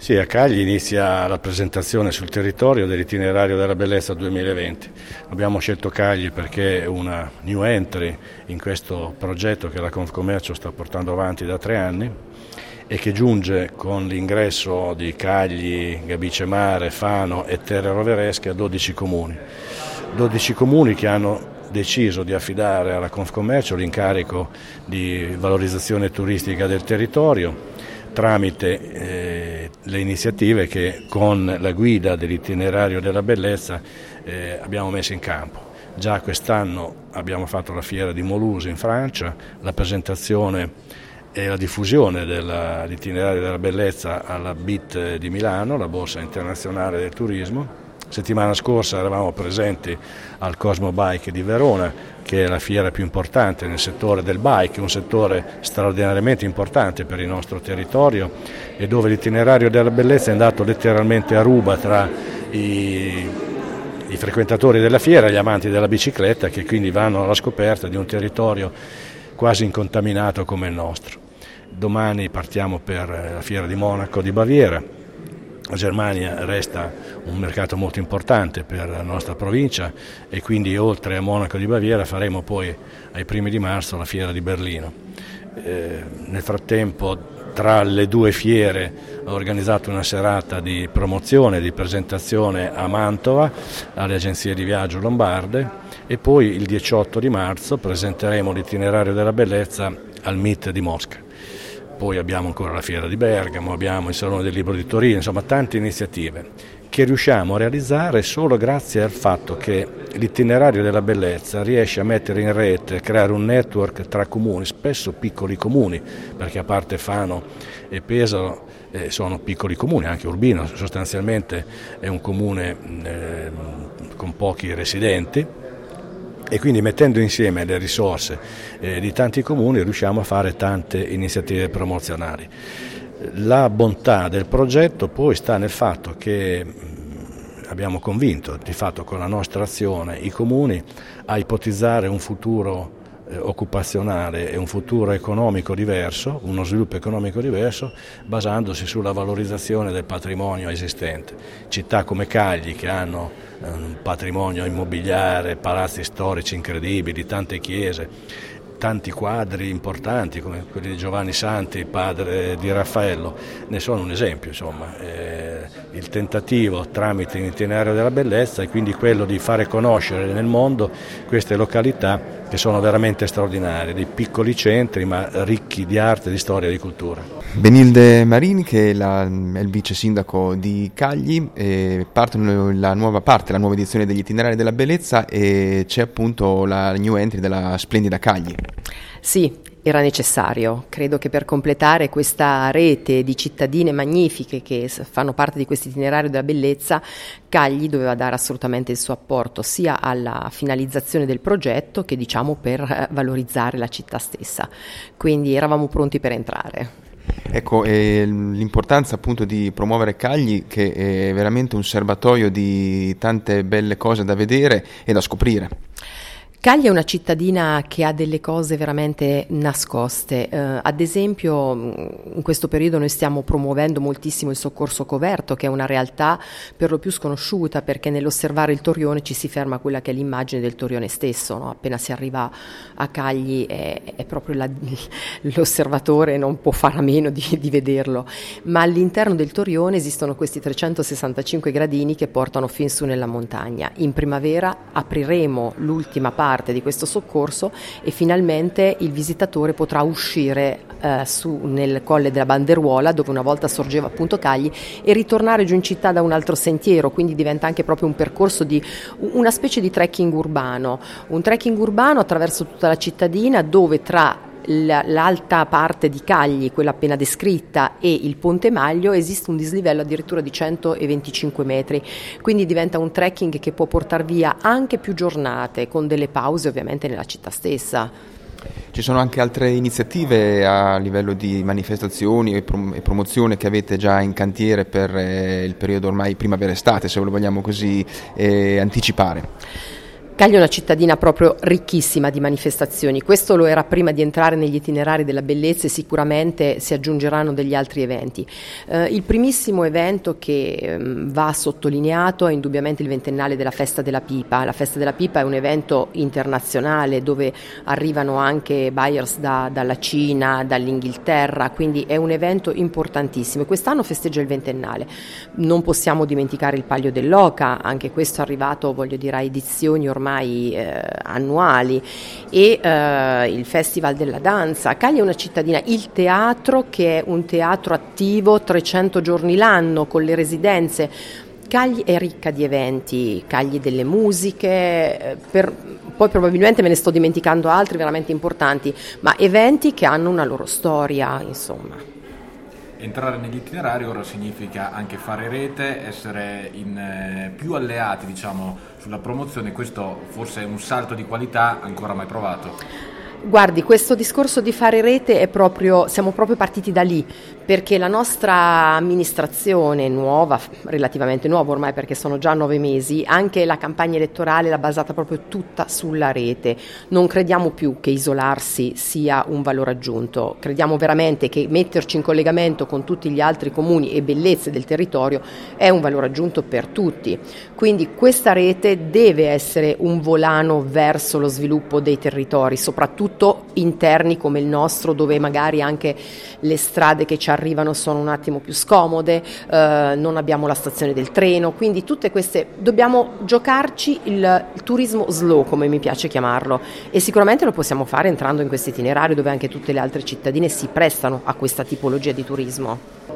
Sì, a Cagli inizia la presentazione sul territorio dell'itinerario della bellezza 2020. Abbiamo scelto Cagli perché è una new entry in questo progetto che la Confcommercio sta portando avanti da 3 anni e che giunge con l'ingresso di Cagli, Gabice Mare, Fano e Terre Roveresche a 12 comuni. 12 comuni che hanno deciso di affidare alla Confcommercio l'incarico di valorizzazione turistica del territorio tramite le iniziative che con la guida dell'itinerario della bellezza abbiamo messo in campo. Già quest'anno abbiamo fatto la fiera di Mulhouse in Francia, la presentazione e la diffusione dell'itinerario della bellezza alla BIT di Milano, la Borsa Internazionale del Turismo. Settimana scorsa eravamo presenti al Cosmo Bike di Verona, che è la fiera più importante nel settore del bike, un settore straordinariamente importante per il nostro territorio e dove l'itinerario della bellezza è andato letteralmente a ruba tra i frequentatori della fiera e gli amanti della bicicletta, che quindi vanno alla scoperta di un territorio quasi incontaminato come il nostro. Domani partiamo per la fiera di Monaco di Baviera. La Germania resta un mercato molto importante per la nostra provincia e quindi oltre a Monaco di Baviera faremo poi ai primi di marzo la fiera di Berlino. Nel frattempo tra le 2 fiere ho organizzato una serata di promozione, di presentazione a Mantova alle agenzie di viaggio lombarde e poi il 18 di marzo presenteremo l'itinerario della bellezza al MIT di Mosca. Poi abbiamo ancora la fiera di Bergamo, abbiamo il Salone del Libro di Torino, insomma tante iniziative che riusciamo a realizzare solo grazie al fatto che l'itinerario della bellezza riesce a mettere in rete, a creare un network tra comuni, spesso piccoli comuni, perché a parte Fano e Pesaro sono piccoli comuni, anche Urbino sostanzialmente è un comune con pochi residenti. E quindi mettendo insieme le risorse di tanti comuni riusciamo a fare tante iniziative promozionali. La bontà del progetto poi sta nel fatto che abbiamo convinto di fatto con la nostra azione i comuni a ipotizzare un futuro occupazionale e un futuro economico diverso, uno sviluppo economico diverso, basandosi sulla valorizzazione del patrimonio esistente. Città come Cagli che hanno un patrimonio immobiliare, palazzi storici incredibili, tante chiese, tanti quadri importanti come quelli di Giovanni Santi, padre di Raffaello, ne sono un esempio. Insomma, il tentativo tramite l'itinerario della bellezza è quindi quello di fare conoscere nel mondo queste località che sono veramente straordinarie, dei piccoli centri ma ricchi di arte, di storia e di cultura. Benilde Marini, che è il vice sindaco di Cagli, parte la nuova edizione degli itinerari della bellezza e c'è appunto la new entry della splendida Cagli. Sì, era necessario. Credo che per completare questa rete di cittadine magnifiche che fanno parte di questo itinerario della bellezza, Cagli doveva dare assolutamente il suo apporto sia alla finalizzazione del progetto che per valorizzare la città stessa. Quindi eravamo pronti per entrare. Ecco, l'importanza appunto di promuovere Cagli, che è veramente un serbatoio di tante belle cose da vedere e da scoprire. Cagli è una cittadina che ha delle cose veramente nascoste, ad esempio in questo periodo noi stiamo promuovendo moltissimo il soccorso coverto, che è una realtà per lo più sconosciuta, perché nell'osservare il Torrione ci si ferma a quella che è l'immagine del Torrione stesso, no? Appena si arriva a Cagli è proprio l'osservatore non può fare a meno di vederlo, ma all'interno del Torrione esistono questi 365 gradini che portano fin su nella montagna. In primavera apriremo l'ultima parte di questo soccorso e finalmente il visitatore potrà uscire nel Colle della Banderuola, dove una volta sorgeva appunto Cagli, e ritornare giù in città da un altro sentiero, quindi diventa anche proprio un percorso di una specie di trekking urbano, attraverso tutta la cittadina, dove tra l'alta parte di Cagli, quella appena descritta, e il Ponte Maglio esiste un dislivello addirittura di 125 metri, quindi diventa un trekking che può portare via anche più giornate, con delle pause ovviamente nella città stessa. Ci sono anche altre iniziative a livello di manifestazioni e promozione che avete già in cantiere per il periodo ormai primavera-estate, se lo vogliamo così anticipare? Cagli è una cittadina proprio ricchissima di manifestazioni, questo lo era prima di entrare negli itinerari della bellezza e sicuramente si aggiungeranno degli altri eventi. Il primissimo evento che va sottolineato è indubbiamente il ventennale della Festa della Pipa. La Festa della Pipa è un evento internazionale dove arrivano anche buyers dalla Cina, dall'Inghilterra, quindi è un evento importantissimo. Quest'anno festeggia il ventennale. Non possiamo dimenticare il Palio dell'Oca, anche questo è arrivato, voglio dire, a edizioni ormai annuali, e il Festival della Danza. Cagli è una cittadina, il teatro, che è un teatro attivo 300 giorni l'anno con le residenze. Cagli è ricca di eventi, Cagli delle musiche, poi probabilmente me ne sto dimenticando altri veramente importanti, ma eventi che hanno una loro storia, insomma. Entrare negli itinerari ora significa anche fare rete, essere più alleati, diciamo, sulla promozione. Questo forse è un salto di qualità ancora mai provato. Guardi, questo discorso di fare rete siamo proprio partiti da lì, perché la nostra amministrazione nuova, relativamente nuova ormai perché sono già 9 mesi, anche la campagna elettorale l'ha basata proprio tutta sulla rete. Non crediamo più che isolarsi sia un valore aggiunto, crediamo veramente che metterci in collegamento con tutti gli altri comuni e bellezze del territorio è un valore aggiunto per tutti. Quindi questa rete deve essere un volano verso lo sviluppo dei territori, soprattutto interni come il nostro, dove magari anche le strade che ci arrivano sono un attimo più scomode, non abbiamo la stazione del treno, quindi tutte queste dobbiamo giocarci il turismo slow, come mi piace chiamarlo, e sicuramente lo possiamo fare entrando in questo itinerario dove anche tutte le altre cittadine si prestano a questa tipologia di turismo.